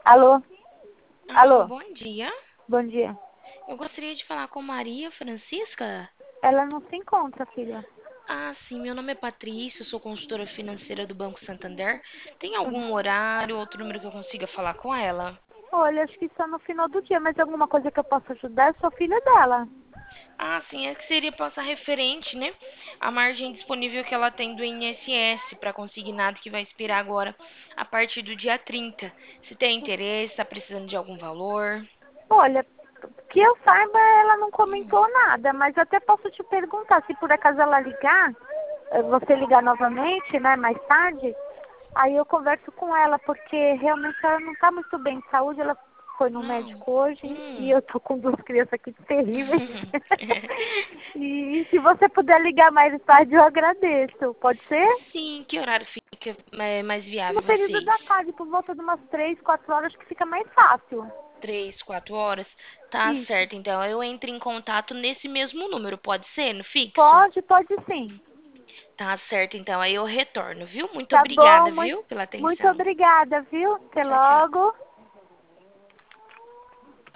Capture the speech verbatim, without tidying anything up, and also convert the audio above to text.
Alô? Alô, Alô? bom dia. Bom dia. Eu gostaria de falar com Maria Francisca. Ela não se encontra, filha. Ah, sim, meu nome é Patrícia, eu sou consultora financeira do Banco Santander. Tem algum horário, outro número que eu consiga falar com ela? Olha, acho que só no final do dia, mas alguma coisa que eu possa ajudar? Eu sou filha dela. Ah, sim, é que seria passar referente, né? A margem disponível que ela tem do I N S S para consignado que vai expirar agora a partir do dia trinta. Se tem interesse, está precisando de algum valor? Olha, que eu saiba, ela não Hum, comentou nada, mas eu até posso te perguntar, se por acaso ela ligar, eh, você ligar novamente, né, mais tarde, aí eu converso com ela, porque realmente ela não está muito bem de saúde, ela foi no não. médico hoje e Hum. eu tô com duas crianças aqui terríveis. E se você puder ligar mais tarde, eu agradeço. Pode ser? Sim, que horário fica é, mais No viável período vocês? da tarde, por volta de umas três, quatro horas, que fica mais fácil. Três, quatro horas? Tá Isso. certo, então eu entro em contato nesse mesmo número, pode ser, no fixo? Pode, pode sim. Tá certo, então aí eu retorno, viu? Muito Tá bom, obrigada, muito, viu, pela muito atenção. obrigada, viu? Até Tchau, tchau. logo.